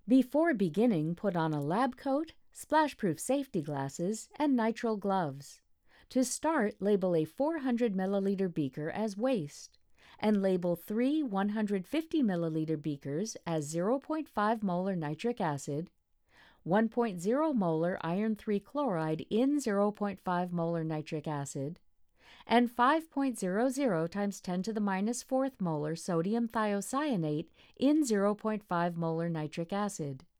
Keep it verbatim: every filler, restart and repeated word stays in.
Before beginning, put on a lab coat, splash-proof safety glasses, and nitrile gloves. To start, label a four hundred milliliter beaker as waste, and label three one hundred fifty milliliter beakers as zero point five molar nitric acid, one point zero molar iron three chloride in zero point five molar nitric acid, and five point zero zero times ten to the minus fourth molar sodium thiocyanate in zero point five molar nitric acid.